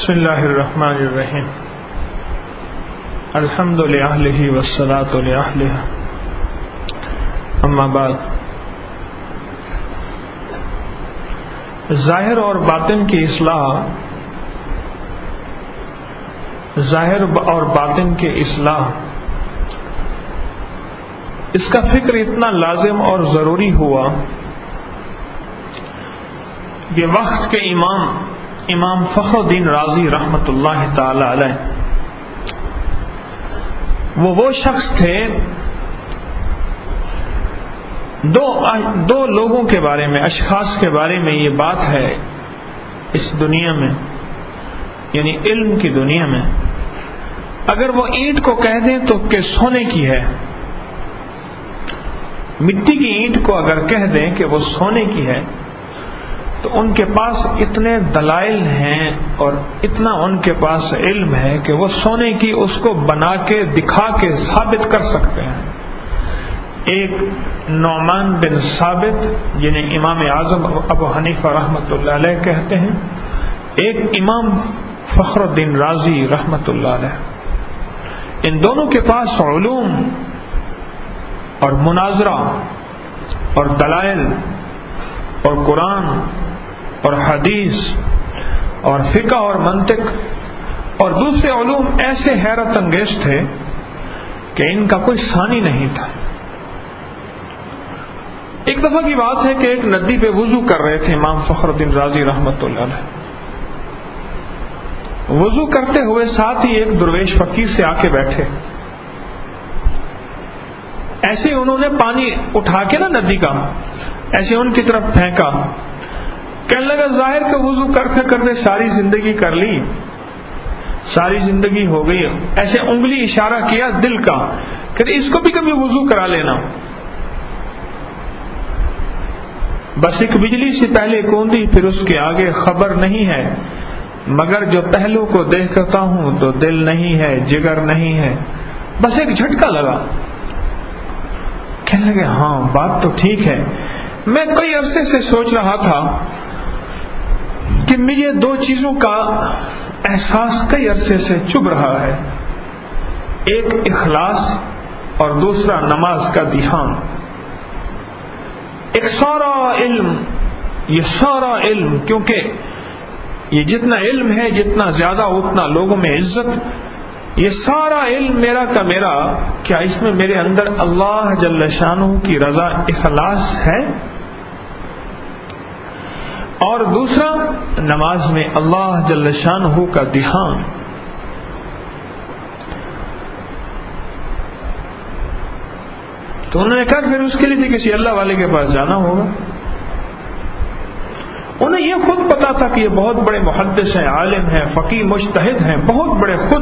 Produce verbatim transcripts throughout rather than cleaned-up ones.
بسم اللہ الرحمن الرحیم الحمد للہ والصلاة لأہلہ اما بعد. ظاہر اور باطن کی اصلاح ظاہر اور باطن کی اصلاح اس کا فکر اتنا لازم اور ضروری ہوا کہ وقت کے امام امام فخر الدین رازی رحمۃ اللہ تعالی علیہ وہ وہ شخص تھے. دو دو لوگوں کے بارے میں اشخاص کے بارے میں یہ بات ہے اس دنیا میں، یعنی علم کی دنیا میں، اگر وہ اینٹ کو کہہ دیں تو کہ سونے کی ہے، مٹی کی اینٹ کو اگر کہہ دیں کہ وہ سونے کی ہے، تو ان کے پاس اتنے دلائل ہیں اور اتنا ان کے پاس علم ہے کہ وہ سونے کی اس کو بنا کے دکھا کے ثابت کر سکتے ہیں. ایک نعمان بن ثابت جنہیں امام اعظم ابو حنیفہ رحمۃ اللہ علیہ کہتے ہیں، ایک امام فخر الدین رازی رحمۃ اللہ علیہ. ان دونوں کے پاس علوم اور مناظرہ اور دلائل اور قرآن اور حدیث اور فقہ اور منطق اور دوسرے علوم ایسے حیرت انگیز تھے کہ ان کا کوئی ثانی نہیں تھا. ایک دفعہ کی بات ہے کہ ایک ندی پہ وضو کر رہے تھے امام فخر الدین رازی رحمۃ اللہ علیہ. وضو کرتے ہوئے ساتھ ہی ایک درویش فقیر سے آ کے بیٹھے. ایسے انہوں نے پانی اٹھا کے نا ندی کا ایسے ان کی طرف پھینکا. کہنے لگا ظاہر کا وضو کرتے کرتے ساری زندگی کر لی، ساری زندگی ہو گئی. ایسے انگلی اشارہ کیا دل کا کہ اس کو بھی کبھی وضو کرا لینا. بس ایک بجلی سے پہلے کوندی پھر اس کے آگے خبر نہیں ہے، مگر جو پہلو کو دیکھتا ہوں تو دل نہیں ہے جگر نہیں ہے. بس ایک جھٹکا لگا. کہنے لگے ہاں بات تو ٹھیک ہے، میں کئی عرصے سے سوچ رہا تھا کہ مجھے دو چیزوں کا احساس کئی عرصے سے چبھ رہا ہے، ایک اخلاص اور دوسرا نماز کا دھیان. ایک سارا علم، یہ سارا علم، کیونکہ یہ جتنا علم ہے جتنا زیادہ اتنا لوگوں میں عزت، یہ سارا علم میرا کا میرا، کیا اس میں میرے اندر اللہ جل شانہ کی رضا اخلاص ہے؟ اور دوسرا نماز میں اللہ جل شانہ کا دھیان. تو انہوں نے کہا پھر اس کے لیے کسی اللہ والے کے پاس جانا ہوگا. انہیں یہ خود پتا تھا کہ یہ بہت بڑے محدث ہیں، عالم ہیں، فقیہ مجتہد ہیں، بہت بڑے خود.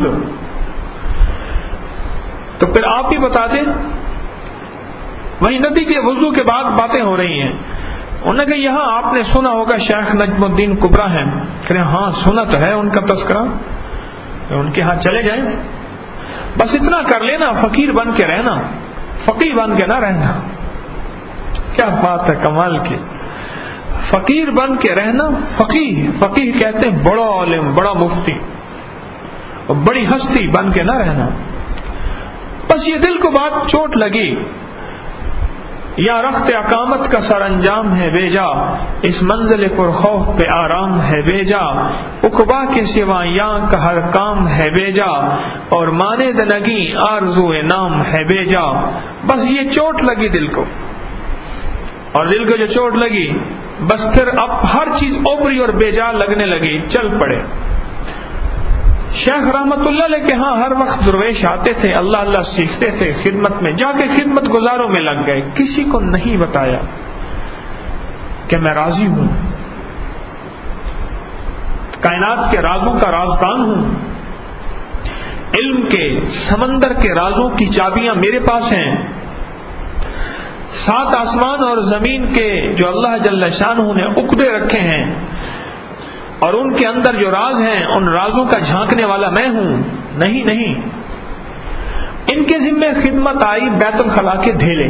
تو پھر آپ ہی بتا دیں. وہی ندی کے وضو کے بعد باتیں ہو رہی ہیں. انہوں نے کہا یہاں آپ نے سنا ہوگا شیخ نجم الدین کبرا ہیں. کہ ہاں سنا تو ہے ان کا تذکرہ، ان کے ہاں چلے جائیں. بس اتنا کر لینا، فقیر بن کے رہنا، فقیر بن کے نہ رہنا. کیا بات ہے کمال کی. فقیر بن کے رہنا. فقیر فقیر کہتے ہیں بڑا عالم، بڑا مفتی اور بڑی ہستی بن کے نہ رہنا. بس یہ دل کو بات چوٹ لگی. یا رخت اقامت کا سر انجام ہے بے جا، اس منزل پر خوف پہ آرام ہے بے جا، عقبا کے سوا یاں کا ہر کام ہے بے جا، اور مانے دنگی آرزو نام ہے بے جا. بس یہ چوٹ لگی دل کو، اور دل کو جو چوٹ لگی بس پھر اب ہر چیز اوپری اور بے جا لگنے لگی، چل پڑے. شیخ رحمت اللہ علیہ کے ہاں ہر وقت درویش آتے تھے، اللہ اللہ سیکھتے تھے، خدمت میں جا کے خدمت گزاروں میں لگ گئے. کسی کو نہیں بتایا کہ میں راضی ہوں، کائنات کے رازوں کا رازدان ہوں، علم کے سمندر کے رازوں کی چابیاں میرے پاس ہیں. سات آسمان اور زمین کے جو اللہ جل شانہ نے عقدے رکھے ہیں اور ان کے اندر جو راز ہیں ان رازوں کا جھانکنے والا میں ہوں. نہیں نہیں، ان کے ذمے خدمت آئی بیت الخلا کے ڈھیلے.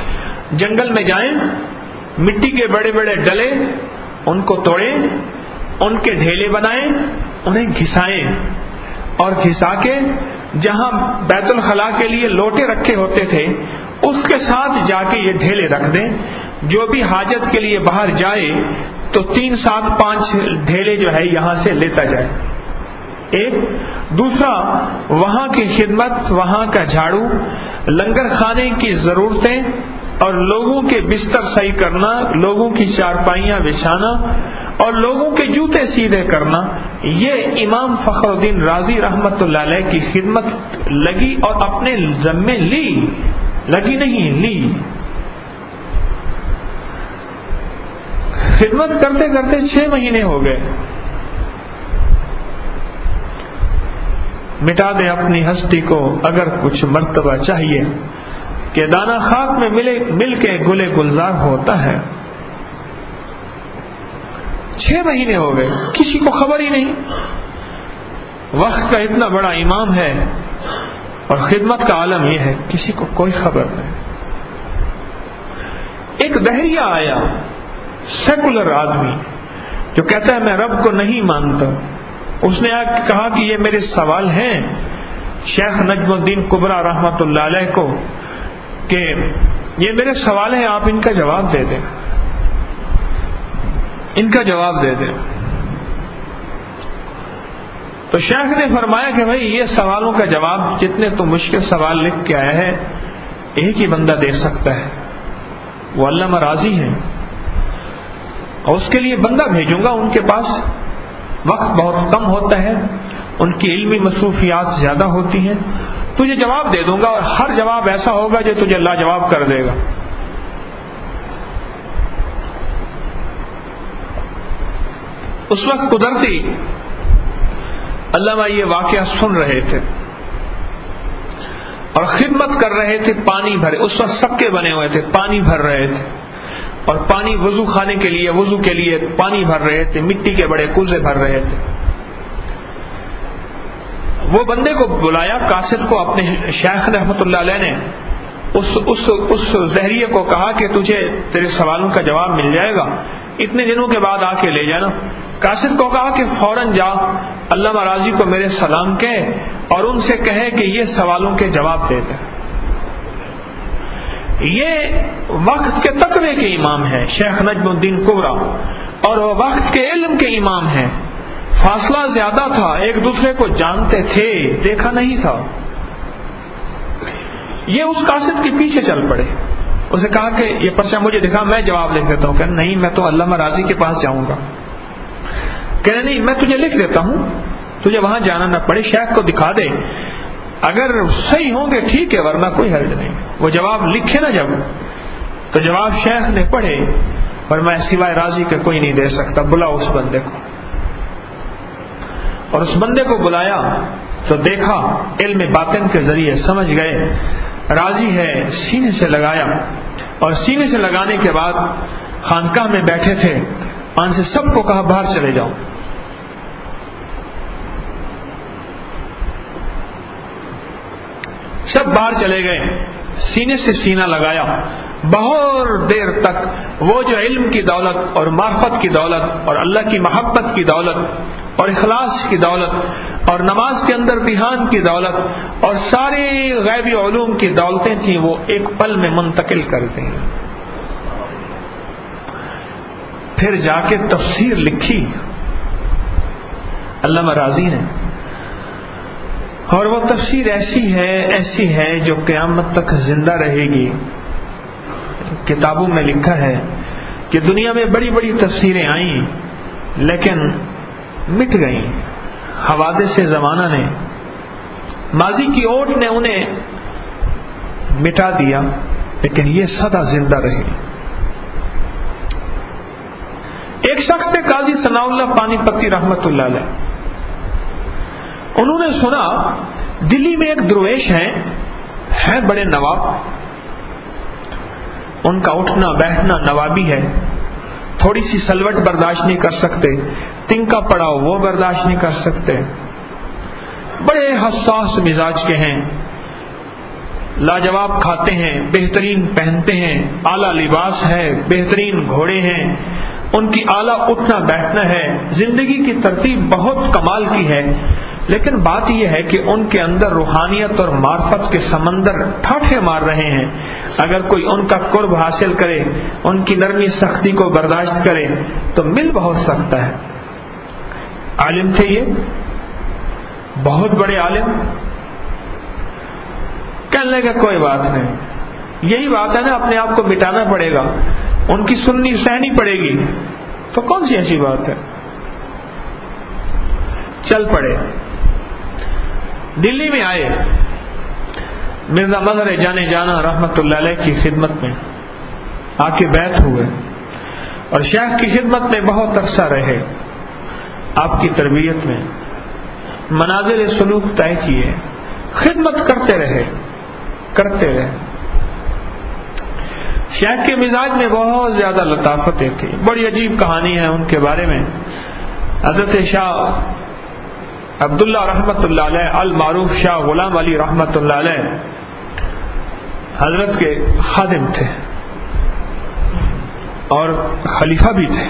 جنگل میں جائیں، مٹی کے بڑے بڑے ڈلے ان کو توڑیں، ان کے ڈھیلے بنائیں، انہیں گھسائیں، اور گھسا کے جہاں بیت الخلاء کے لیے لوٹے رکھے ہوتے تھے اس کے ساتھ جا کے یہ ڈھیلے رکھ دیں. جو بھی حاجت کے لیے باہر جائے تو تین سات پانچ ڈھیلے جو ہے یہاں سے لیتا جائے. ایک دوسرا، وہاں کی خدمت، وہاں کا جھاڑو، لنگر خانے کی ضرورتیں اور لوگوں کے بستر صحیح کرنا، لوگوں کی چارپائیاں بچھانا اور لوگوں کے جوتے سیدھے کرنا، یہ امام فخر الدین رازی رحمت اللہ علیہ کی خدمت لگی اور اپنے ذمے لی. لگی نہیں، لی. خدمت کرتے کرتے چھ مہینے ہو گئے. مٹا دے اپنی ہستی کو اگر کچھ مرتبہ چاہیے کہ دانا خاک میں ملے مل کے گلے گلزار ہوتا ہے. چھ مہینے ہو گئے، کسی کو خبر ہی نہیں. وقت کا اتنا بڑا امام ہے اور خدمت کا عالم یہ ہے، کسی کو کوئی خبر نہیں. ایک بحریہ آیا، سیکولر آدمی جو کہتا ہے میں رب کو نہیں مانتا. اس نے کہا کہ یہ میرے سوال ہیں شیخ نجم الدین کبرا رحمت اللہ علیہ کو، کہ یہ میرے سوال ہیں، آپ ان کا جواب دے دیں، ان کا جواب دے دیں. تو شیخ نے فرمایا کہ بھائی یہ سوالوں کا جواب جتنے تو مشکل سوال لکھ کے آیا ہے ایک ہی بندہ دے سکتا ہے، وہ علامہ راضی ہے، اور اس کے لیے بندہ بھیجوں گا. ان کے پاس وقت بہت کم ہوتا ہے، ان کی علمی مصروفیات زیادہ ہوتی ہیں. تجھے جواب دے دوں گا اور ہر جواب ایسا ہوگا جو تجھے لاجواب کر دے گا. اس وقت قدرتی علامہ یہ واقعہ سن رہے تھے اور خدمت کر رہے تھے. پانی بھرے، اس وقت سب کے بنے ہوئے تھے، پانی بھر رہے تھے اور پانی وضو خانے کے لیے، وضو کے لیے پانی بھر رہے تھے، مٹی کے بڑے کوزے بھر رہے تھے. وہ بندے کو بلایا، قاصد کو، اپنے شیخ رحمت اللہ علیہ نے اس اس اس زہریے کو کہا کہ تجھے تیرے سوالوں کا جواب مل جائے گا، اتنے دنوں کے بعد آ کے لے جانا. قاصد کو کہا کہ فوراً جا علامہ راضی کو میرے سلام کہے اور ان سے کہے کہ یہ سوالوں کے جواب دے دیں. یہ وقت کے تقوی کے امام ہے شیخ نجم الدین کبرا، اور وہ وقت کے علم کے امام ہیں. فاصلہ زیادہ تھا، ایک دوسرے کو جانتے تھے، دیکھا نہیں تھا. یہ اس قاصد کے پیچھے چل پڑے. اسے کہا کہ یہ پرچہ مجھے دکھا، میں جواب لکھ دیتا ہوں. کہ نہیں، میں تو علامہ راضی کے پاس جاؤں گا. کہ نہیں، میں تجھے لکھ دیتا ہوں، تجھے وہاں جانا نہ پڑے، شیخ کو دکھا دے، اگر صحیح ہوں گے ٹھیک ہے، ورنہ کوئی حرج نہیں. وہ جواب لکھے نا جب، تو جواب شیخ نے پڑھے اور میں سوائے راضی کے کوئی نہیں دے سکتا، بلاؤ اس بندے کو. اور اس بندے کو بلایا تو دیکھا، علم باطن کے ذریعے سمجھ گئے راضی ہے. سینے سے لگایا اور سینے سے لگانے کے بعد خانقاہ میں بیٹھے تھے، ان سے سب کو کہا باہر چلے جاؤ. سب باہر چلے گئے، سینے سے سینہ لگایا. بہت دیر تک وہ جو علم کی دولت اور معرفت کی دولت اور اللہ کی محبت کی دولت اور اخلاص کی دولت اور نماز کے اندر دھیان کی دولت اور سارے غیبی علوم کی دولتیں تھیں، وہ ایک پل میں منتقل کر دیں. پھر جا کے تفسیر لکھی علامہ راضی نے، اور وہ تفسیر ایسی ہے ایسی ہے جو قیامت تک زندہ رہے گی. کتابوں میں لکھا ہے کہ دنیا میں بڑی بڑی تفسیریں آئیں لیکن مٹ گئیں. حوادث زمانہ نے، ماضی کی اوٹ نے انہیں مٹا دیا، لیکن یہ سدا زندہ رہے. ایک شخص تھے قاضی ثناء اللہ پانی پتی رحمت اللہ علیہ. انہوں نے سنا دلی میں ایک درویش ہیں، ہیں بڑے نواب، ان کا اٹھنا بیٹھنا نوابی ہے، تھوڑی سی سلوٹ برداشت نہیں کر سکتے، تنکا پڑاؤ وہ برداشت نہیں کر سکتے، بڑے حساس مزاج کے ہیں، لاجواب کھاتے ہیں، بہترین پہنتے ہیں، اعلیٰ لباس ہے، بہترین گھوڑے ہیں، ان کی اعلیٰ اٹھنا بیٹھنا ہے، زندگی کی ترتیب بہت کمال کی ہے، لیکن بات یہ ہے کہ ان کے اندر روحانیت اور معرفت کے سمندر ٹھاٹھے مار رہے ہیں۔ اگر کوئی ان کا قرب حاصل کرے، ان کی نرمی سختی کو برداشت کرے تو مل بہت سکتا ہے۔ عالم تھے، یہ بہت بڑے عالم، کہنے لگا کوئی بات نہیں، یہی بات ہے نا، اپنے آپ کو مٹانا پڑے گا، ان کی سننی سہنی پڑے گی، تو کون سی ایسی بات ہے، چل پڑے۔ دلی میں آئے، مرزا مظہر جانے جانا رحمت اللہ علیہ کی خدمت میں آ کے بیعت ہوئے اور شیخ کی خدمت میں بہت عرصہ رہے، آپ کی تربیت میں منازل سلوک طے کیے، خدمت کرتے رہے کرتے رہے شیخ کے مزاج میں بہت زیادہ لطافتیں تھی، بڑی عجیب کہانی ہے ان کے بارے میں۔ حضرت شاہ عبداللہ رحمت اللہ علیہ المعروف شاہ غلام علی رحمت اللہ علیہ حضرت کے خادم تھے اور خلیفہ بھی تھے۔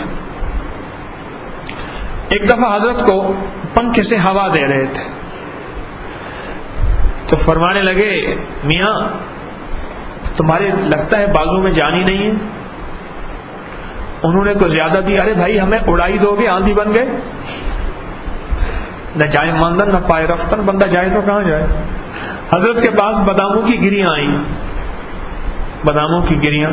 ایک دفعہ حضرت کو پنکھے سے ہوا دے رہے تھے تو فرمانے لگے، میاں تمہارے لگتا ہے بازو میں جان ہی نہیں ہے۔ انہوں نے کو زیادہ دی، ارے بھائی ہمیں اڑائی دو گے، آندھی بن گئے، نہ جائے ماندن نہ پائے رفتن، بندہ جائے تو کہاں جائے۔ حضرت کے پاس باداموں کی گریاں آئیں، باداموں کی گریاں،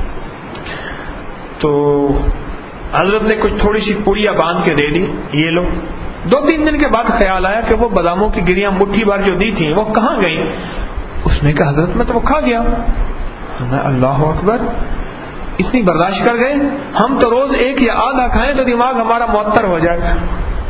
تو حضرت نے کچھ تھوڑی سی پوڑیاں باندھ کے دے دی، یہ لو۔ دو تین دن کے بعد خیال آیا کہ وہ باداموں کی گریاں مٹھی بھر جو دی تھیں وہ کہاں گئیں؟ اس نے کہا حضرت میں تو وہ کھا گیا۔ میں اللہ اکبر، اتنی برداشت کر گئے، ہم تو روز ایک یا آدھا کھائیں تو دماغ ہمارا معطر ہو جائے گا۔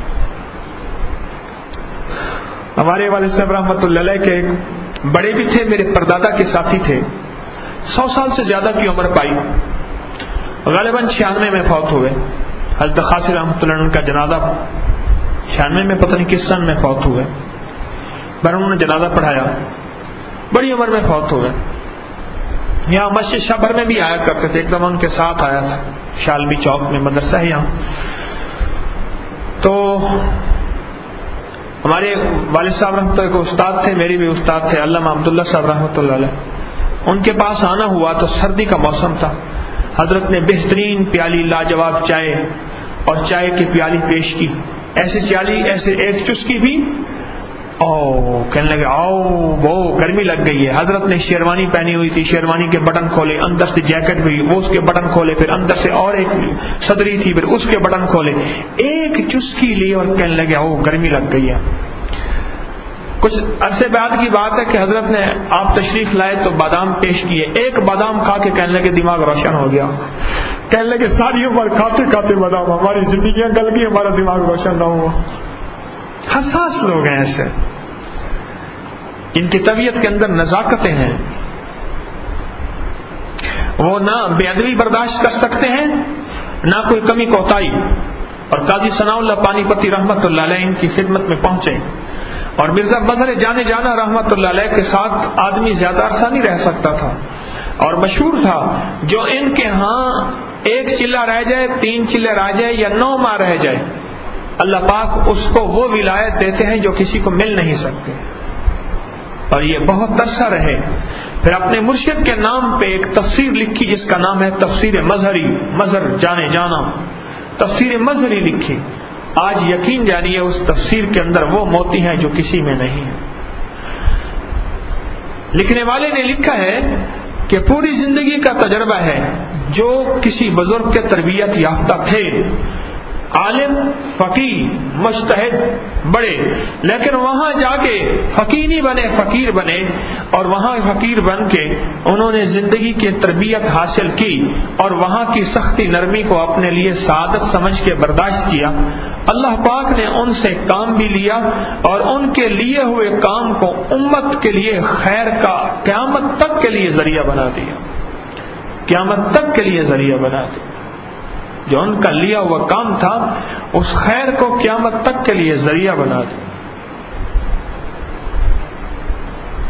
ہمارے والد صاحب رحمۃ اللہ علیہ کے ایک بڑے بھی تھے، میرے پردادا کے ساتھی تھے، سو سال سے زیادہ کی عمر پائی، غالباً چھیانوے میں فوت ہوئے۔ حضرت خاصی رحمۃ اللہ علیہ کا جنازہ چھیانوے میں پتہ نہیں کس سن میں فوت ہوئے، پر انہوں نے جنازہ پڑھایا، بڑی عمر میں فوت ہوئے۔ یہاں مسجد شہر میں بھی آیا کرتے تھے، ایک دم ان کے ساتھ آیا تھا، شالبی چوک میں مدرسہ ہے یہاں۔ تو ہمارے والد صاحب رحمۃ اللہ کے استاد تھے، میری بھی استاد تھے علامہ عبداللہ صاحب رحمۃ اللہ علیہ۔ ان کے پاس آنا ہوا تو سردی کا موسم تھا، حضرت نے بہترین پیالی لاجواب چائے اور چائے کی پیالی پیش کی، ایسی پیالی، ایسے ایک چسکی بھی، او کہنے لگے آؤ وہ گرمی لگ گئی ہے۔ حضرت نے شیروانی پہنی ہوئی تھی، شیروانی کے بٹن کھولے، اندر سے جیکٹ بھی، وہ اس کے بٹن کھولے، پھر اندر سے اور ایک صدری تھی، پھر اس کے بٹن کھولے، ایک چسکی لی اور کہنے لگے او گرمی لگ گئی ہے۔ کچھ عرصے بعد کی بات ہے کہ حضرت نے آپ تشریف لائے تو بادام پیش کیے، ایک بادام کھا کے کہنے لگے دماغ روشن ہو گیا، کہنے لگے ساری عمر کھاتے کھاتے بادام ہماری زندگیاں گل گئی، ہمارا دماغ روشن نہ ہوا۔ حساس لوگ ہیں ایسے، ان کی طبیعت کے اندر نزاکتیں ہیں، وہ نہ بے ادبی برداشت کر سکتے ہیں نہ کوئی کمی کوتاہی۔ اور قاضی ثناء اللہ پانی پتی رحمت اللہ علیہ ان کی خدمت میں پہنچے، اور مرزا مظہر جانے جانا رحمت اللہ علیہ کے ساتھ آدمی زیادہ عرصہ نہیں رہ سکتا تھا، اور مشہور تھا جو ان کے ہاں ایک چلہ رہ جائے، تین چلے رہ جائے یا نو ماہ رہ جائے، اللہ پاک اس کو وہ ولایت دیتے ہیں جو کسی کو مل نہیں سکتے، اور یہ بہت عرصہ رہے۔ پھر اپنے مرشد کے نام پہ ایک تفسیر لکھی جس کا نام ہے تفسیر مظہری، مظہر جانے جانا، تفسیر مظہری لکھی۔ آج یقین جانیے اس تفسیر کے اندر وہ موتی ہیں جو کسی میں نہیں ہے۔ لکھنے والے نے لکھا ہے کہ پوری زندگی کا تجربہ ہے، جو کسی بزرگ کے تربیت یافتہ تھے، عالم، فقیہ، مجتہد بڑے، لیکن وہاں جا کے فقیہ نہیں بنے، فقیر بنے، اور وہاں فقیر بن کے انہوں نے زندگی کی تربیت حاصل کی اور وہاں کی سختی نرمی کو اپنے لیے سعادت سمجھ کے برداشت کیا۔ اللہ پاک نے ان سے کام بھی لیا اور ان کے لیے ہوئے کام کو امت کے لیے خیر کا قیامت تک کے لیے ذریعہ بنا دیا، قیامت تک کے لیے ذریعہ بنا دیا۔ جو ان کا لیا ہوا کام تھا اس خیر کو قیامت تک کے لیے ذریعہ بنا دیا۔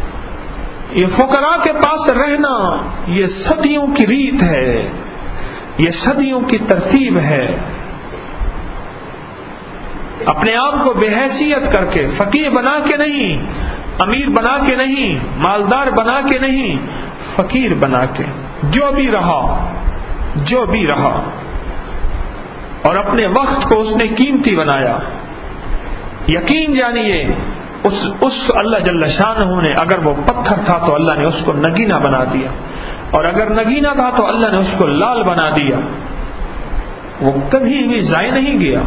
یہ فقراء کے پاس رہنا یہ صدیوں کی ریت ہے، یہ صدیوں کی ترتیب ہے. اپنے آپ کو بے حیثیت کر کے، فقیر بنا کے نہیں، امیر بنا کے نہیں، مالدار بنا کے نہیں، فقیر بنا کے، جو بھی رہا جو بھی رہا اور اپنے وقت کو اس نے قیمتی بنایا. یقین جانیے اس اس اللہ جل شانہ نے، اگر وہ پتھر تھا تو اللہ نے اس کو نگینا بنا دیا، اور اگر نگینا تھا تو اللہ نے اس کو لال بنا دیا. وہ کبھی بھی ضائع نہیں گیا.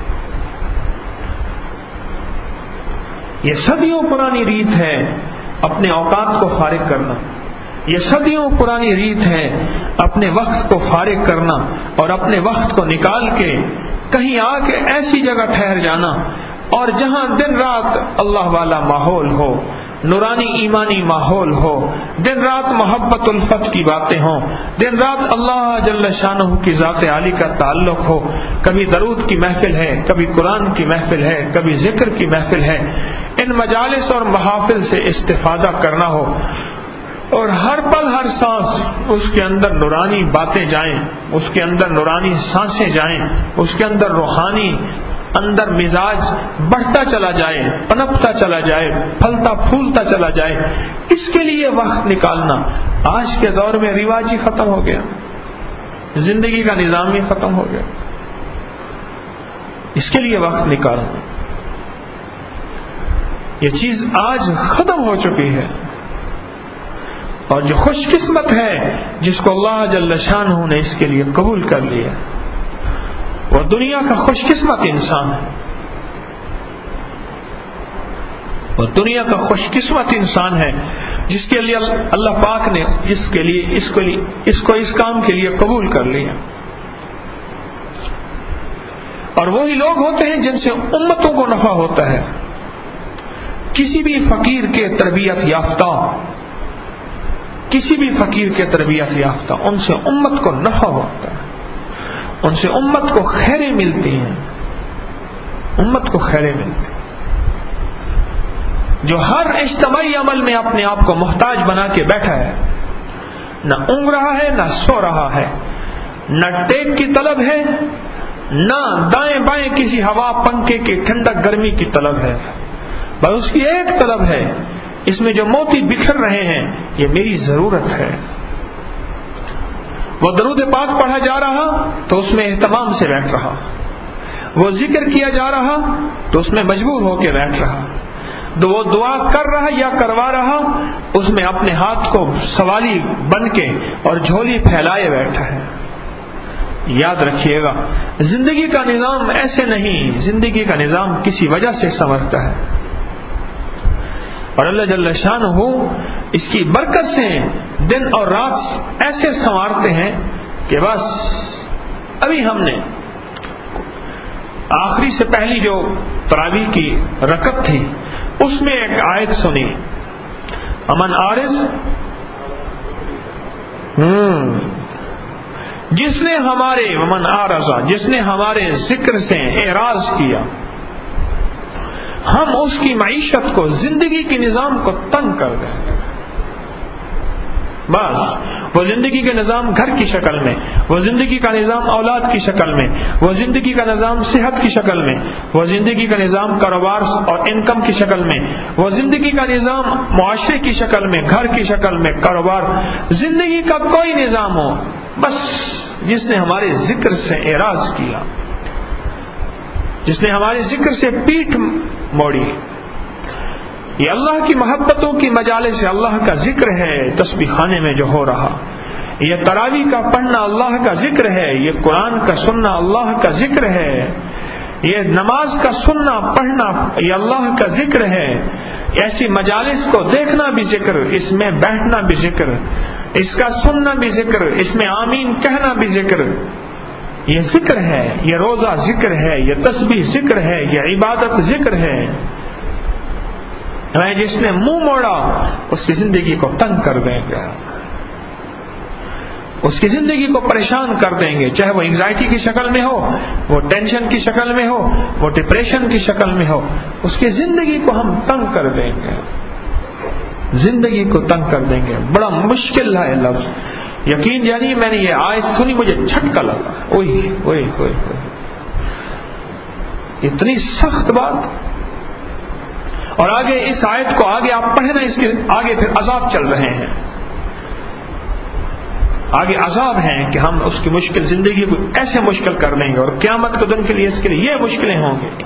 یہ صدیوں پرانی ریت ہے اپنے اوقات کو فارغ کرنا. یہ صدیوں پرانی ریت ہے اپنے وقت کو فارغ کرنا اور اپنے وقت کو نکال کے کہیں آ کے ایسی جگہ ٹھہر جانا اور جہاں دن رات اللہ والا ماحول ہو، نورانی ایمانی ماحول ہو، دن رات محبت الفت کی باتیں ہوں، دن رات اللہ جل شانہ کی ذات عالی کا تعلق ہو. کبھی درود کی محفل ہے، کبھی قرآن کی محفل ہے، کبھی ذکر کی محفل ہے. ان مجالس اور محافل سے استفادہ کرنا ہو اور ہر پل ہر سانس اس کے اندر نورانی باتیں جائیں، اس کے اندر نورانی سانسیں جائیں، اس کے اندر روحانی اندر مزاج بڑھتا چلا جائے، پنپتا چلا جائے، پھلتا پھولتا چلا جائے. اس کے لیے وقت نکالنا آج کے دور میں رواج ہی ختم ہو گیا، زندگی کا نظام ہی ختم ہو گیا. اس کے لیے وقت نکالنا یہ چیز آج ختم ہو چکی ہے. اور جو خوش قسمت ہے جس کو اللہ جل شانہ نے اس کے لیے قبول کر لیا، وہ دنیا کا خوش قسمت انسان ہے. وہ دنیا کا خوش قسمت انسان ہے جس کے لیے اللہ پاک نے اس کے لیے اس کو اس کو اس کام کے لیے قبول کر لیا. اور وہی لوگ ہوتے ہیں جن سے امتوں کو نفع ہوتا ہے. کسی بھی فقیر کے تربیت یافتہ کسی بھی فقیر کے تربیت یافتہ ان سے امت کو نفع ہوتا ہے، ان سے امت کو خیریں ملتی ہیں، امت کو خیریں ملتی ہیں. جو ہر اجتماعی عمل میں اپنے آپ کو محتاج بنا کے بیٹھا ہے، نہ اونگ رہا ہے نہ سو رہا ہے، نہ ٹیک کی طلب ہے، نہ دائیں بائیں کسی ہوا پنکھے کی ٹھنڈک گرمی کی طلب ہے، بس اس کی ایک طلب ہے، اس میں جو موتی بکھر رہے ہیں یہ میری ضرورت ہے. وہ درود پاک پڑھا جا رہا تو اس میں اہتمام سے بیٹھ رہا، وہ ذکر کیا جا رہا تو اس میں مجبور ہو کے بیٹھ رہا، وہ دعا کر رہا یا کروا رہا اس میں اپنے ہاتھ کو سوالی بن کے اور جھولی پھیلائے بیٹھا ہے. یاد رکھیے گا زندگی کا نظام ایسے نہیں، زندگی کا نظام کسی وجہ سے سنورتا ہے اور اللہ جل شانہ اس کی برکت سے دن اور رات ایسے سنوارتے ہیں کہ بس ابھی ہم نے آخری سے پہلی جو تراویح کی رکعت تھی اس میں ایک آیت سنی، امن عارض ہم جس نے ہمارے امن عارضہ جس نے ہمارے ذکر سے اعراض کیا، ہم اس کی معیشت کو، زندگی کے نظام کو تنگ کر دیں. بس وہ زندگی کا نظام گھر کی شکل میں، وہ زندگی کا نظام اولاد کی شکل میں، وہ زندگی کا نظام صحت کی شکل میں، وہ زندگی کا نظام کاروبار اور انکم کی شکل میں، وہ زندگی کا نظام معاشرے کی شکل میں، گھر کی شکل میں، کاروبار، زندگی کا کوئی نظام ہو، بس جس نے ہمارے ذکر سے اعراض کیا، جس نے ہمارے ذکر سے پیٹھ موڑی. یہ اللہ کی محبتوں کی مجالس سے اللہ کا ذکر ہے، تسبیح خانے میں جو ہو رہا، یہ تراویح کا پڑھنا اللہ کا ذکر ہے، یہ قرآن کا سننا اللہ کا ذکر ہے، یہ نماز کا سننا پڑھنا یہ اللہ کا ذکر ہے. ایسی مجالس کو دیکھنا بھی ذکر، اس میں بیٹھنا بھی ذکر، اس کا سننا بھی ذکر، اس میں آمین کہنا بھی ذکر. یہ ذکر ہے، یہ روزہ ذکر ہے، یہ تسبیح ذکر ہے، یہ عبادت ذکر ہے. جس نے منہ موڑا اس کی زندگی کو تنگ کر دیں گے، اس کی زندگی کو پریشان کر دیں گے، چاہے وہ انگزائٹی کی شکل میں ہو، وہ ٹینشن کی شکل میں ہو، وہ ڈپریشن کی شکل میں ہو، اس کی زندگی کو ہم تنگ کر دیں گے، زندگی کو تنگ کر دیں گے. بڑا مشکل ہے لفظ، یقین جانی میں نے یہ آیت سنی مجھے جھٹکا لگا، اوئے اوئے اوئے اتنی سخت بات. اور آگے اس آیت کو آگے آپ پڑھیں نا، اس کے آگے پھر عذاب چل رہے ہیں، آگے عذاب ہیں کہ ہم اس کی مشکل زندگی کو ایسے مشکل کر لیں گے اور قیامت کے دن کے لیے اس کے لیے یہ مشکلیں ہوں گی.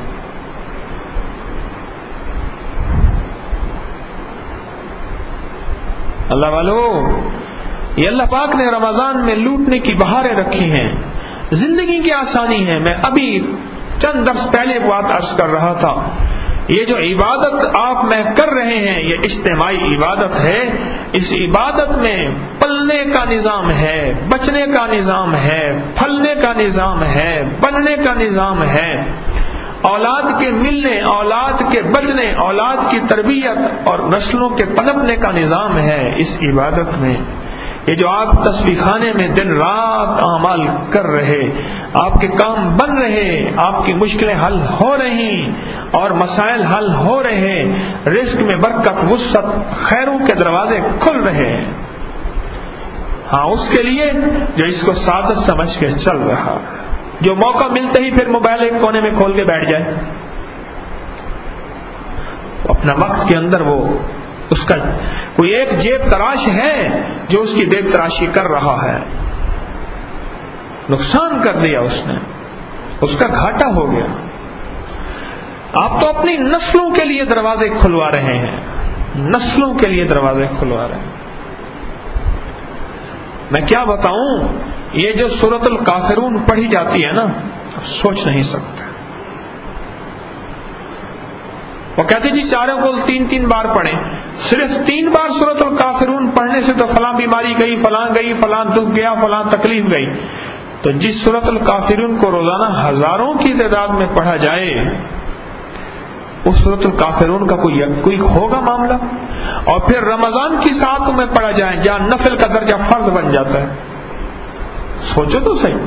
اللہ والو، یہ اللہ پاک نے رمضان میں لوٹنے کی بہاریں رکھی ہیں، زندگی کی آسانی ہے. میں ابھی چند درس پہلے بات عرض کر رہا تھا، یہ جو عبادت آپ میں کر رہے ہیں یہ اجتماعی عبادت ہے. اس عبادت میں پلنے کا نظام ہے، بچنے کا نظام ہے، پھلنے کا نظام ہے، بننے کا نظام ہے، اولاد کے ملنے، اولاد کے بچنے، اولاد کی تربیت اور نسلوں کے پنپنے کا نظام ہے اس عبادت میں. یہ جو آپ تسبیح خانے میں دن رات اعمال کر رہے، آپ کے کام بن رہے، آپ کی مشکلیں حل ہو رہی اور مسائل حل ہو رہے، رزق میں برکت، وسعت، خیروں کے دروازے کھل رہے ہیں. ہاں اس کے لیے جو اس کو سعادت سمجھ کے چل رہا، جو موقع ملتے ہی پھر موبائل ایک کونے میں کھول کے بیٹھ جائے، اپنا وقت کے اندر وہ اس کا کوئی ایک جیب تراش ہے جو اس کی دیکھ تراشی کر رہا ہے، نقصان کر دیا اس نے، اس کا گھاٹا ہو گیا. آپ تو اپنی نسلوں کے لیے دروازے کھلوا رہے ہیں، نسلوں کے لیے دروازے کھلوا رہے ہیں. میں کیا بتاؤں، یہ جو سورۃ الکافرون پڑھی جاتی ہے نا، سوچ نہیں سکتے. وہ کہتے جی چاروں کو تین تین بار پڑھیں، صرف تین بار سورۃ الکافرون پڑھنے سے تو فلاں بیماری گئی، فلاں گئی، فلاں دکھ گیا، فلاں تکلیف گئی. تو جس سورۃ الکافرون کو روزانہ ہزاروں کی تعداد میں پڑھا جائے، اس سورۃ الکافرون کا کوئی کوئی ہوگا معاملہ. اور پھر رمضان کی ساتوں میں پڑھا جائے جہاں نفل کا درجہ فرض بن جاتا ہے. سوچو تو صحیح،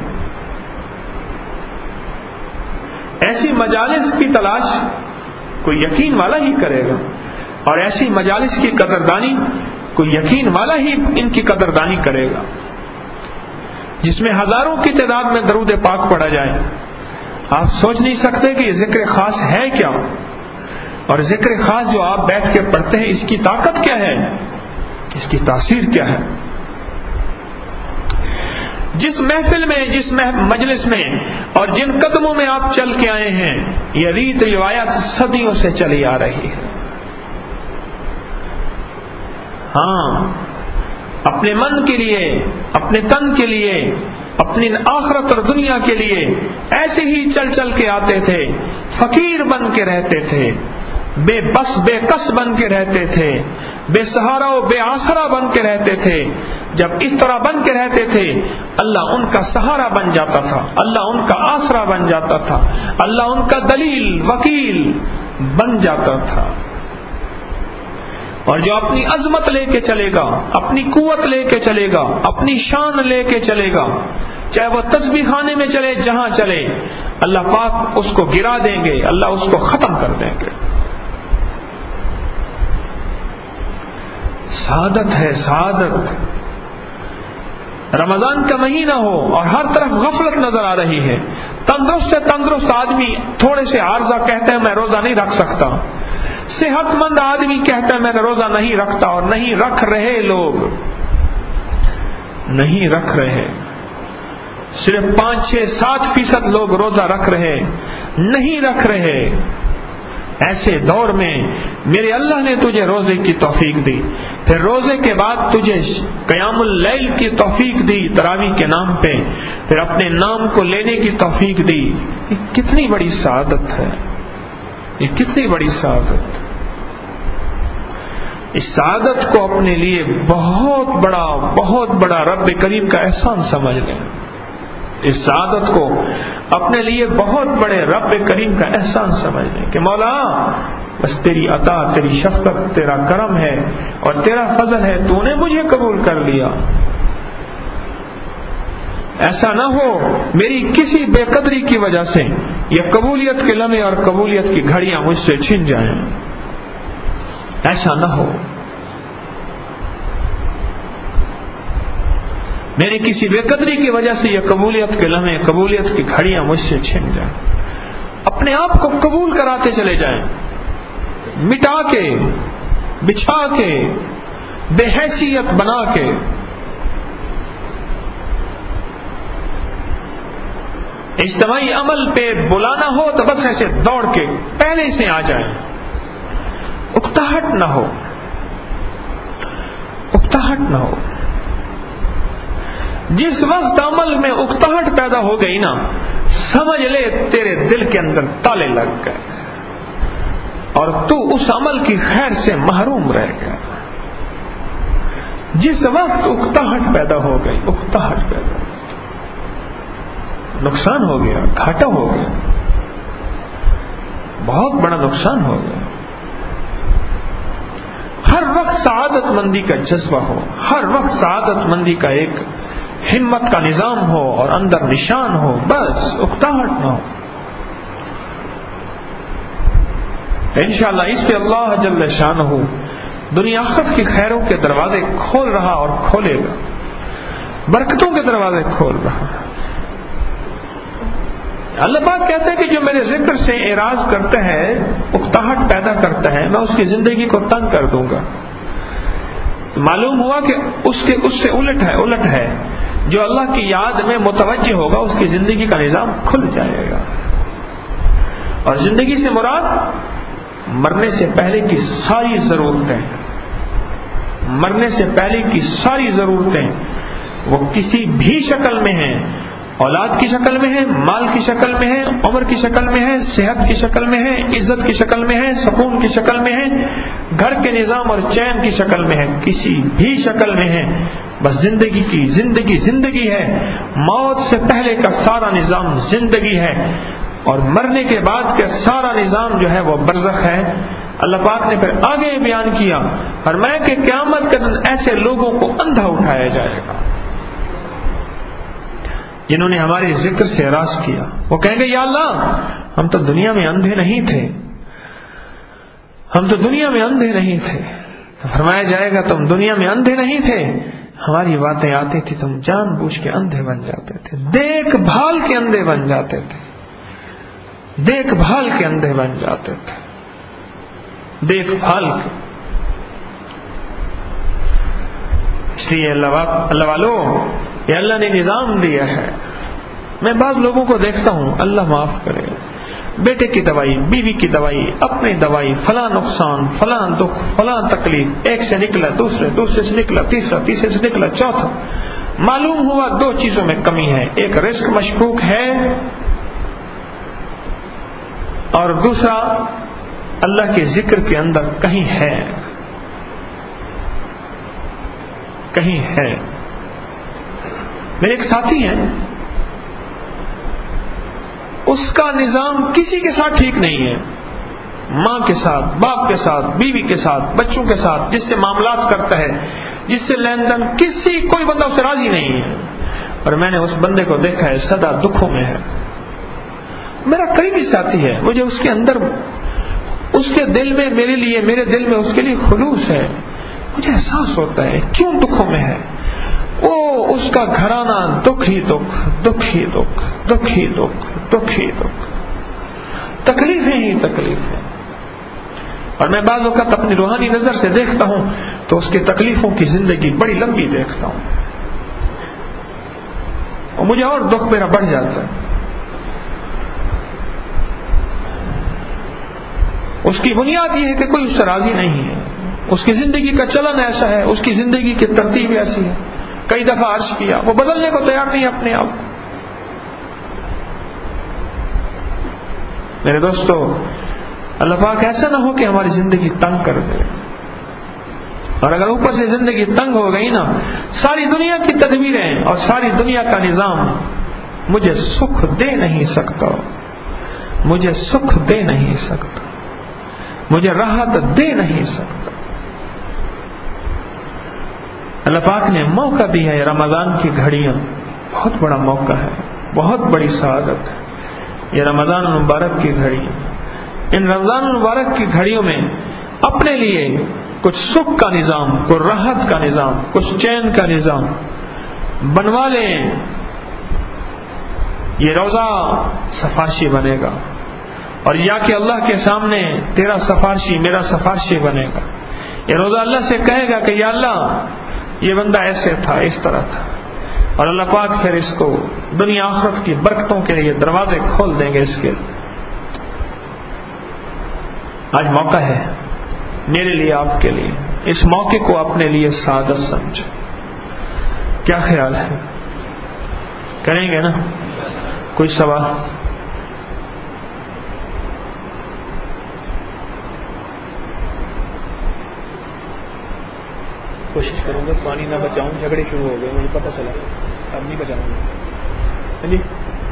ایسی مجالس کی تلاش کوئی یقین والا ہی کرے گا، اور ایسی مجالس کی قدردانی کوئی یقین والا ہی ان کی قدردانی کرے گا، جس میں ہزاروں کی تعداد میں درود پاک پڑھا جائے. آپ سوچ نہیں سکتے کہ یہ ذکر خاص ہے کیا، اور ذکر خاص جو آپ بیٹھ کے پڑھتے ہیں اس کی طاقت کیا ہے، اس کی تاثیر کیا ہے. جس محفل میں، جس مجلس میں اور جن قدموں میں آپ چل کے آئے ہیں، یہ ریت روایت صدیوں سے چلی آ رہی ہے. ہاں، اپنے من کے لیے، اپنے تن کے لیے، اپنی آخرت اور دنیا کے لیے ایسے ہی چل چل کے آتے تھے، فقیر بن کے رہتے تھے، بے بس بے کس بن کے رہتے تھے، بے سہارا و بے آسرا بن کے رہتے تھے. جب اس طرح بن کے رہتے تھے، اللہ ان کا سہارا بن جاتا تھا، اللہ ان کا آسرا بن جاتا تھا، اللہ ان کا دلیل وکیل بن جاتا تھا. اور جو اپنی عظمت لے کے چلے گا، اپنی قوت لے کے چلے گا، اپنی شان لے کے چلے گا، چاہے وہ تسبیح خانے میں چلے، جہاں چلے، اللہ پاک اس کو گرا دیں گے، اللہ اس کو ختم کر دیں گے. سعادت ہے، سعادت. رمضان کا مہینہ ہو اور ہر طرف غفلت نظر آ رہی ہے. تندرست سے تندرست آدمی تھوڑے سے عارضہ کہتے ہیں میں روزہ نہیں رکھ سکتا، صحت مند آدمی کہتا ہے میں روزہ نہیں رکھتا، اور نہیں رکھ رہے، لوگ نہیں رکھ رہے. صرف پانچ چھ سات فیصد لوگ روزہ رکھ رہے، نہیں رکھ رہے. ایسے دور میں میرے اللہ نے تجھے روزے کی توفیق دی، پھر روزے کے بعد تجھے قیام اللیل کی توفیق دی تراویح کے نام پہ، پھر اپنے نام کو لینے کی توفیق دی. یہ کتنی بڑی سعادت ہے، یہ کتنی بڑی سعادت. اس سعادت کو اپنے لیے بہت بڑا بہت بڑا رب کریم کا احسان سمجھ لیں. اس سعادت کو اپنے لیے بہت بڑے رب کریم کا احسان سمجھ لیں کہ مولا بس تیری عطا، تیری شفقت، تیرا کرم ہے اور تیرا فضل ہے، تو نے مجھے قبول کر لیا. ایسا نہ ہو میری کسی بے قدری کی وجہ سے یہ قبولیت کے لمحے اور قبولیت کی گھڑیاں مجھ سے چھن جائیں، ایسا نہ ہو. میری کسی بے قدری کی وجہ سے یہ قبولیت کے لمحے، قبولیت کی گھڑیاں مجھ سے چھن جائیں. اپنے آپ کو قبول کراتے چلے جائیں، مٹا کے، بچھا کے، بے حیثیت بنا کے. اجتماعی عمل پہ بلانا ہو تو بس ایسے دوڑ کے پہلے سے آ جائیں، اکتاہٹ نہ ہو، اکتاہٹ نہ ہو. جس وقت عمل میں اکتاہٹ پیدا ہو گئی نا، سمجھ لے تیرے دل کے اندر تالے لگ گئے اور تو اس عمل کی خیر سے محروم رہ گیا. جس وقت اکتاہٹ پیدا ہو گئی، اکتاہٹ پیدا ہو گئی، نقصان ہو گیا، گھاٹا ہو گیا، بہت بڑا نقصان ہو گیا. ہر وقت سعادت مندی کا جذبہ ہو، ہر وقت سعادت مندی کا ایک ہمت کا نظام ہو اور اندر نشان ہو، بس اکتاہٹ نہ ہو. انشاءاللہ اس پہ اللہ جل شانہ دنیا آخرت کی خیروں کے دروازے کھول رہا اور کھولے گا، برکتوں کے دروازے کھول رہا. اللہ پاک کہتے ہیں کہ جو میرے ذکر سے اعراض کرتا ہے، اکتاہٹ پیدا کرتا ہے، میں اس کی زندگی کو تنگ کر دوں گا. معلوم ہوا کہ اس کے اس سے الٹ ہے، الٹ ہے. جو اللہ کی یاد میں متوجہ ہوگا اس کی زندگی کا نظام کھل جائے گا. اور زندگی سے مراد مرنے سے پہلے کی ساری ضرورتیں، مرنے سے پہلے کی ساری ضرورتیں وہ کسی بھی شکل میں ہیں، اولاد کی شکل میں ہے، مال کی شکل میں ہے، عمر کی شکل میں ہے، صحت کی شکل میں ہے، عزت کی شکل میں ہے، سکون کی شکل میں ہے، گھر کے نظام اور چین کی شکل میں ہے، کسی بھی شکل میں ہے. بس زندگی کی زندگی زندگی ہے. موت سے پہلے کا سارا نظام زندگی ہے اور مرنے کے بعد کا سارا نظام جو ہے وہ برزخ ہے. اللہ پاک نے پھر آگے بیان کیا، فرمایا کہ قیامت کے دن ایسے لوگوں کو اندھا اٹھایا جائے گا جنہوں نے ہمارے ذکر سے اعراض کیا. وہ کہیں گے یا اللہ ہم تو دنیا میں اندھے نہیں تھے، ہم تو دنیا میں اندھے نہیں تھے. فرمایا جائے گا تم دنیا میں اندھے نہیں تھے، ہماری باتیں آتی تھی تم جان بوجھ کے اندھے بن جاتے تھے، دیکھ بھال کے اندھے بن جاتے تھے، دیکھ بھال کے اندھے بن جاتے تھے، دیکھ بھال کے. اس لیے اللہ والو یہ اللہ نے نظام دیا ہے. میں بعض لوگوں کو دیکھتا ہوں، اللہ معاف کرے، بیٹے کی دوائی، بیوی کی دوائی، اپنی دوائی، فلاں نقصان، فلاں دکھ، فلاں تکلیف، ایک سے نکلا دوسرے، دوسرے سے نکلا تیسرا، تیسرے سے نکلا چوتھا. معلوم ہوا دو چیزوں میں کمی ہے، ایک رزق مشکوک ہے اور دوسرا اللہ کے ذکر کے اندر کہیں ہے، کہیں ہے. میرے ایک ساتھی ہیں، اس کا نظام کسی کے ساتھ ٹھیک نہیں ہے. ماں کے ساتھ، باپ کے ساتھ، بیوی کے ساتھ، بچوں کے ساتھ، جس سے معاملات کرتا ہے، جس سے لین دین، کسی کوئی بندہ اس سے راضی نہیں ہے. اور میں نے اس بندے کو دیکھا ہے سدا دکھوں میں ہے. میرا قریبی ساتھی ہے، مجھے اس کے اندر، اس کے دل میں میرے لیے، میرے دل میں اس کے لیے خلوص ہے. مجھے احساس ہوتا ہے کیوں دکھوں میں ہے. وہ اس کا گھرانہ دکھ ہی دکھ، دکھ ہی دکھ، دکھ ہی دکھ، دکھ ہی دکھ، تکلیفیں ہی تکلیفیں. اور میں بعض اوقات اپنی روحانی نظر سے دیکھتا ہوں تو اس کی تکلیفوں کی زندگی بڑی لمبی دیکھتا ہوں اور مجھے اور دکھ میرا بڑھ جاتا ہے. اس کی بنیاد یہ ہے کہ کوئی اس سے راضی نہیں ہے، اس کی زندگی کا چلن ایسا ہے، اس کی زندگی کی ترتیب ایسی ہے. کئی دفعہ عرض کیا، وہ بدلنے کو تیار نہیں اپنے آپ. میرے دوستو، اللہ پاک ایسا نہ ہو کہ ہماری زندگی تنگ کر دے. اور اگر اوپر سے زندگی تنگ ہو گئی نا، ساری دنیا کی تدبیریں اور ساری دنیا کا نظام مجھے سکھ دے نہیں سکتا، مجھے سکھ دے نہیں سکتا، مجھے راحت دے نہیں سکتا. اللہ پاک نے موقع دیا ہے. رمضان کی گھڑیاں بہت بڑا موقع ہے، بہت بڑی سعادت ہے. یہ رمضان المبارک کی گھڑیاں، ان رمضان المبارک کی گھڑیوں میں اپنے لیے کچھ سکھ کا نظام، کچھ راحت کا نظام، کچھ چین کا نظام، بنوا لیں، یہ روزہ سفارشی بنے گا، اور یا کہ اللہ کے سامنے تیرا سفارشی میرا سفارشی بنے گا۔ یہ روزہ اللہ سے کہے گا کہ یا اللہ یہ بندہ ایسے تھا، اس طرح تھا، اور اللہ پاک پھر اس کو دنیا آخرت کی برکتوں کے لیے دروازے کھول دیں گے اس کے۔ آج موقع ہے میرے لیے، آپ کے لیے، اس موقع کو اپنے لیے سعادت سمجھو۔ کیا خیال ہے؟ کریں گے نا؟ کوئی سوال؟ کوشش کروں گا پانی نہ بچاؤں، جھگڑے شروع ہو گئے، مجھے پتہ چلا، اب نہیں بچاؤں گا۔ جی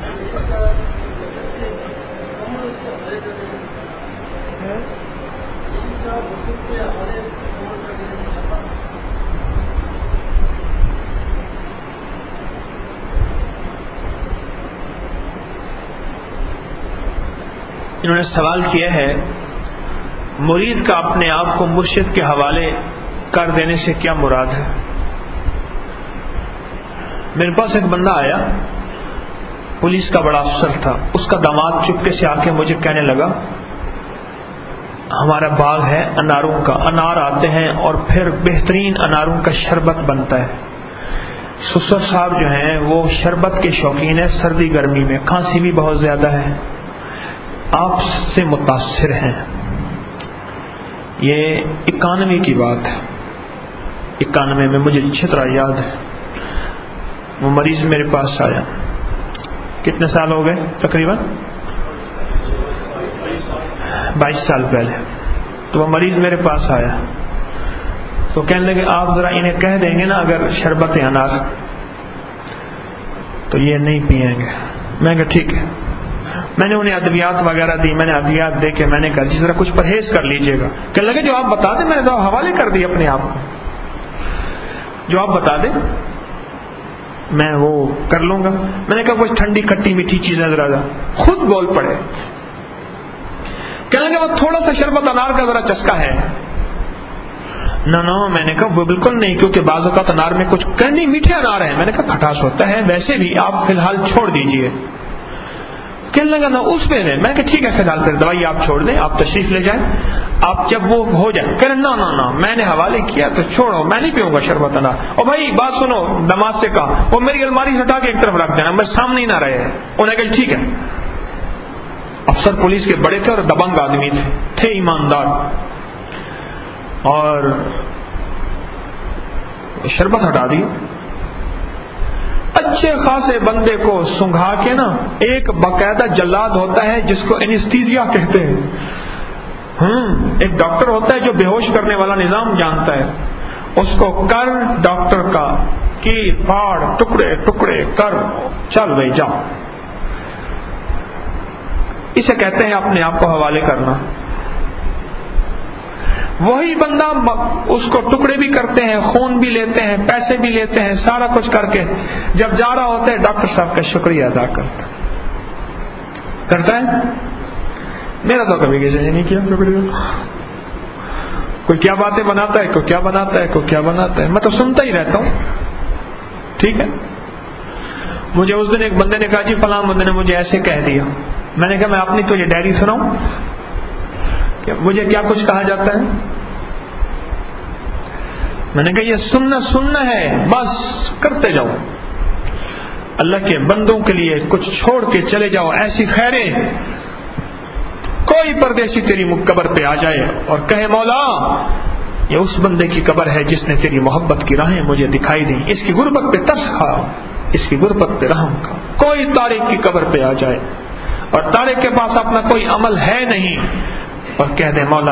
انہوں نے سوال کیا ہے، مرید کا اپنے آپ کو مرشد کے حوالے کر دینے سے کیا مراد ہے؟ میرے پاس ایک بندہ آیا، پولیس کا بڑا افسر تھا، اس کا داماد چپکے سے آ کے مجھے کہنے لگا ہمارا باغ ہے اناروں کا، انار آتے ہیں اور پھر بہترین اناروں کا شربت بنتا ہے۔ سسر صاحب جو ہیں وہ شربت کے شوقین ہیں، سردی گرمی میں کھانسی بھی بہت زیادہ ہے، آپ سے متاثر ہیں۔ یہ اکانوے کی بات ہے، اکانوے میں مجھے اچھی طرح یاد ہے، وہ مریض میرے پاس آیا، کتنے سال ہو گئے؟ تقریباً بائیس سال پہلے۔ تو وہ مریض میرے پاس آیا تو کہنے لگے آپ ذرا انہیں کہہ دیں گے نا اگر شربت انار تو یہ نہیں پئیں گے۔ میں نے کہا ٹھیک ہے۔ میں نے انہیں ادویات وغیرہ دی، میں نے ادویات دے کے میں نے کہا جس طرح کچھ پرہیز کر لیجیے گا۔ کہنے لگے جو آپ بتا دیں، میں نے تو حوالے کر دی اپنے آپ کو، جو آپ بتا دیں میں وہ کر لوں گا۔ میں نے کہا کچھ ٹھنڈی کھٹی میٹھی چیزیں ذرا ذرا خود بول پڑے، کہنے لگے وہ تھوڑا سا شربت انار کا ذرا چسکا ہے۔ نہ نہ میں نے کہا وہ بالکل نہیں، کیونکہ بعض اوقات انار میں کچھ کرنی میٹھے انار ہیں۔ میں نے کہا کھٹاس ہوتا ہے، ویسے بھی آپ فی الحال چھوڑ دیجئے۔ کہنے لگا نہ اس میں نہیں۔ میں نے کہا ٹھیک ہے فی الحال پھر دوائی آپ چھوڑ دیں، آپ تشریف لے جائیں، آپ جب وہ ہو جائے۔ کہنے نہ نہ نہ میں نے حوالے کیا تو چھوڑو، میں نہیں پیوں گا شربت انار۔ اور بھائی بات سنو، نماز سے کہا وہ میری الماری ہٹا کے ایک طرف رکھ دینا، میں سامنے ہی نہ رہے۔ انہوں نے کہا ٹھیک ہے۔ افسر پولیس کے بڑے تھے اور دبنگ آدمی تھے، تھے ایماندار، اور شربت ہٹا دی۔ اچھے خاصے بندے کو سنگھا کے نا، ایک باقاعدہ جلاد ہوتا ہے جس کو اینستھیزیا کہتے ہیں، ہم ایک ڈاکٹر ہوتا ہے جو بے ہوش کرنے والا نظام جانتا ہے، اس کو کر ڈاکٹر کا کی پھاڑ ٹکڑے ٹکڑے کر، چل بھائی جاؤ۔ اسے کہتے ہیں اپنے آپ کو حوالے کرنا۔ وہی بندہ اس کو ٹکڑے بھی کرتے ہیں، خون بھی لیتے ہیں، پیسے بھی لیتے ہیں، سارا کچھ کر کے جب جا رہا ہوتا ہے ڈاکٹر صاحب کا شکریہ ادا کرتا کرتا ہے۔ میرا تو کبھی کسی نے نہیں کیا شکریہ۔ کوئی کیا باتیں بناتا ہے، کوئی کیا بناتا ہے، کوئی کیا بناتا ہے، میں تو سنتا ہی رہتا ہوں۔ ٹھیک ہے، مجھے اس دن ایک بندے نے کہا جی فلاں بندے نے مجھے ایسے کہہ دیا۔ میں نے کہا میں اپنی تو یہ ڈائری سناؤں کہ مجھے کیا کچھ کہا جاتا ہے؟ میں نے کہا یہ سننا سننا ہے، بس کرتے جاؤ، اللہ کے بندوں کے لیے کچھ چھوڑ کے چلے جاؤ، ایسی خیریں۔ کوئی پردیسی تیری قبر پہ آ جائے اور کہے مولا یہ اس بندے کی قبر ہے جس نے تیری محبت کی راہیں مجھے دکھائی دی، اس کی غربت پہ ترس کھا، اس کی غربت پہ رحم کھا۔ کوئی طارق کی قبر پہ آ جائے اور طارق کے پاس اپنا کوئی عمل ہے نہیں اور کہہ دے مولا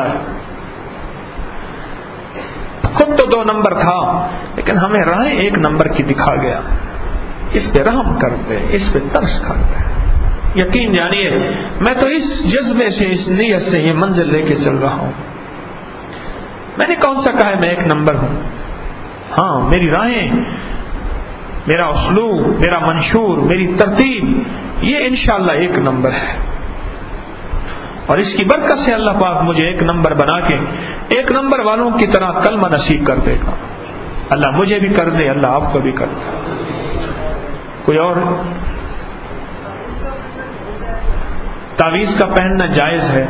خود تو دو نمبر تھا لیکن ہمیں راہیں ایک نمبر کی دکھا گیا، اس پہ رحم کر دے، اس پہ ترس کر دے۔ یقین جانیے میں تو اس جذبے سے، اس نیت سے یہ منزل لے کے چل رہا ہوں۔ میں نے کون سا کہا ہے میں ایک نمبر ہوں؟ ہاں میری راہیں، میرا اسلوب، میرا منشور، میری ترتیب یہ انشاءاللہ ایک نمبر ہے، اور اس کی برکت سے اللہ پاک مجھے ایک نمبر بنا کے ایک نمبر والوں کی طرح کلمہ نصیب کر دے گا۔ اللہ مجھے بھی کر دے، اللہ آپ کو بھی کر دے۔ کوئی اور؟ تعویذ کا پہننا جائز ہے.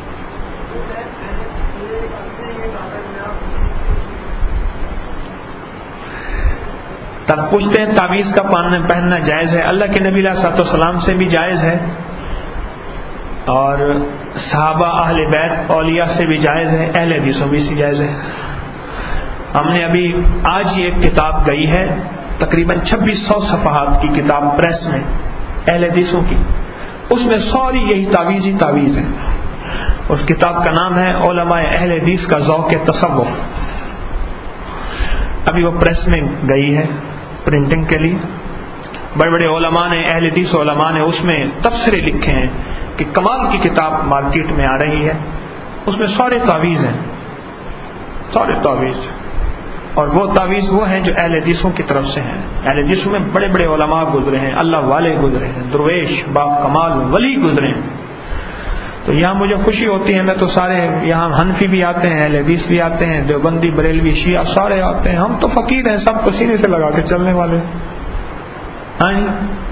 تب پوچھتے ہیں تعویذ کا پہننا جائز ہے. اللہ کے نبی علیہ الصلوۃ والسلام سے بھی جائز ہے اور صحابہ اہل بیت اولیاء سے بھی جائز ہے, اہل حدیثوں بھی سے جائز ہے. ہم نے ابھی آج ہی ایک کتاب گئی ہے تقریباً چھبیس سو صفحات کی کتاب پریس میں اہل حدیثوں کی, اس میں ساری یہی تعویذ ہی تعویذ ہے. اس کتاب کا نام ہے علماء اہل حدیث کا ذوق تصوف. ابھی وہ پریس میں گئی ہے پرنٹنگ کے لیے. بڑے بڑے علماء نے, اہل حدیث علماء نے اس میں تبصرے لکھے ہیں کہ کمال کی کتاب مارکیٹ میں آ رہی ہے. اس میں سارے تعویذ ہیں, سارے تعویذ, اور وہ تعویذ وہ ہیں جو اہل حدیثوں کی طرف سے ہیں. اہل حدیثوں میں بڑے بڑے علماء گزرے ہیں, اللہ والے گزرے ہیں, درویش با کمال ولی گزرے ہیں. تو یہاں مجھے خوشی ہوتی ہے, میں تو سارے یہاں حنفی بھی آتے ہیں, اہل حدیث بھی آتے ہیں, دیوبندی بریلوی شیعہ سارے آتے ہیں. ہم تو فقیر ہیں, سب کو سینے سے لگا کے چلنے والے. ہاں جی,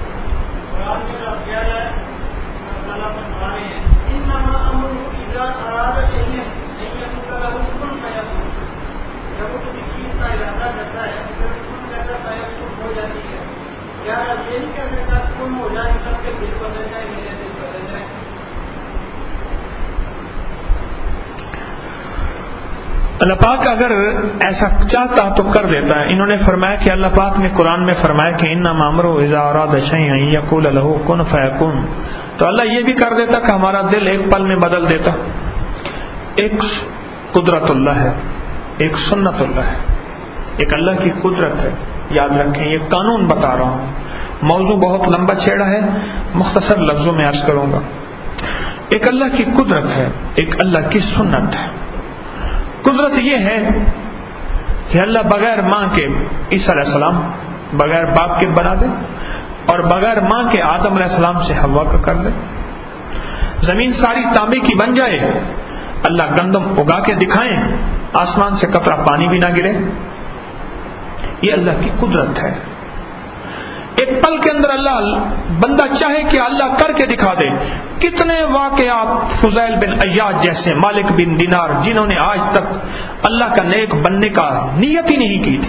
اللہ پاک اگر ایسا چاہتا تو کر دیتا ہے. انہوں نے فرمایا کہ اللہ پاک نے قرآن میں فرمایا کہ انما امرؤ اذا اراد شیئا ان یقول له کن فیکون. تو اللہ یہ بھی کر دیتا کہ ہمارا دل ایک پل میں بدل دیتا. ایک قدرت اللہ ہے, ایک سنت اللہ ہے, ایک اللہ کی قدرت ہے. یاد رکھیں, یہ قانون بتا رہا ہوں, موضوع بہت لمبا چھیڑا ہے, مختصر لفظوں میں عرض کروں گا. ایک اللہ کی قدرت ہے, ایک اللہ کی سنت ہے. قدرت یہ ہے کہ اللہ بغیر ماں کے عیسیٰ علیہ السلام بغیر باپ کے بنا دے, اور بغیر ماں کے آدم علیہ السلام سے حوا کا کر دے. زمین ساری تانبے کی بن جائے, اللہ گندم اگا کے دکھائیں, آسمان سے قطرہ پانی بھی نہ گرے. یہ اللہ کی قدرت ہے. ایک پل کے اندر اللہ بندہ چاہے کہ اللہ کر کے دکھا دے. کتنے واقعات فضیل بن عیاض جیسے, مالک بن دینار, جنہوں نے آج تک اللہ کا نیک بننے کا نیت ہی نہیں کی تھی.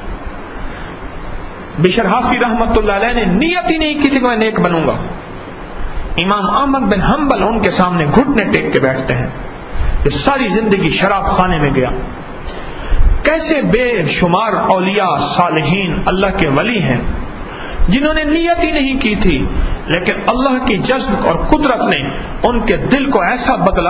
بشر حافی رحمت اللہ علیہ نے نیت ہی نہیں کی تھی کہ میں نیک بنوں گا. امام احمد بن حنبل ان کے سامنے گھٹنے ٹیک کے بیٹھتے ہیں کہ ساری زندگی شراب خانے میں گیا. کیسے بے شمار اولیاء صالحین اللہ کے ولی ہیں جنہوں نے نیت ہی نہیں کی تھی, لیکن اللہ کی جذب اور قدرت نے ان کے دل کو ایسا بدلا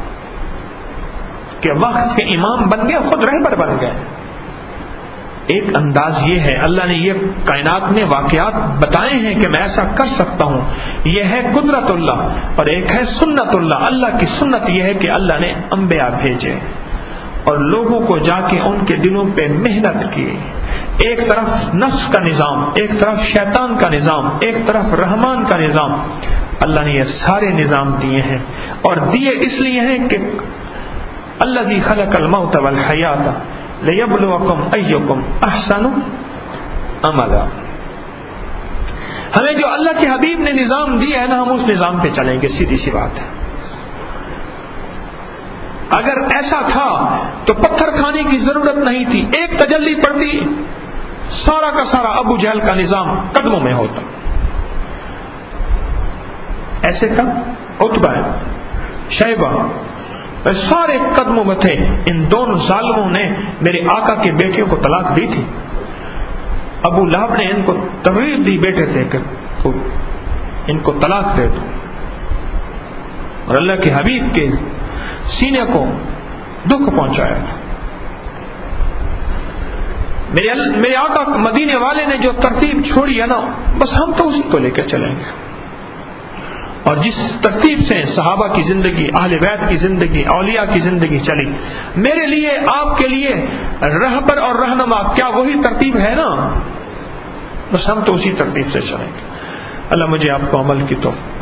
کہ وقت کے امام بن گئے, خود رہبر بن گئے. ایک انداز یہ ہے, اللہ نے یہ کائنات میں واقعات بتائے ہیں کہ میں ایسا کر سکتا ہوں. یہ ہے قدرت اللہ, اور ایک ہے سنت اللہ. اللہ کی سنت یہ ہے کہ اللہ نے انبیاء بھیجے اور لوگوں کو جا کے ان کے دلوں پہ محنت کی. ایک طرف نفس کا نظام, ایک طرف شیطان کا نظام, ایک طرف رحمان کا نظام. اللہ نے یہ سارے نظام دیے ہیں, اور دیے اس لیے ہیں کہ الذی خلق الموت والحیات لیبلوکم ایکم احسن عملا. ہمیں جو اللہ کے حبیب نے نظام دیا ہے نا, ہم اس نظام پہ چلیں گے. سیدھی سی بات ہے. اگر ایسا تھا تو پتھر کھانے کی ضرورت نہیں تھی. ایک تجلی پڑتی, سارا کا سارا ابو جہل کا نظام قدموں میں ہوتا. ایسے تھا عتبہ, شیبہ, سارے قدموں میں تھے. ان دونوں ظالموں نے میرے آقا کے بیٹیوں کو طلاق دی تھی. ابو لہب نے ان کو ترغیب دی بیٹے تھے کہ ان کو طلاق دے دو, اور اللہ کے حبیب کے سینے کو دکھ پہنچایا. میرے میرے آقا مدینے والے نے جو ترتیب چھوڑی ہے نا, بس ہم تو اسی کو لے کر چلیں گے. اور جس ترتیب سے صحابہ کی زندگی, اہل بیت کی زندگی, اولیاء کی زندگی چلی, میرے لیے آپ کے لیے رہبر اور رہنما کیا وہی ترتیب ہے نا, بس ہم تو اسی ترتیب سے چلیں گے. اللہ مجھے آپ کو عمل کی توفیق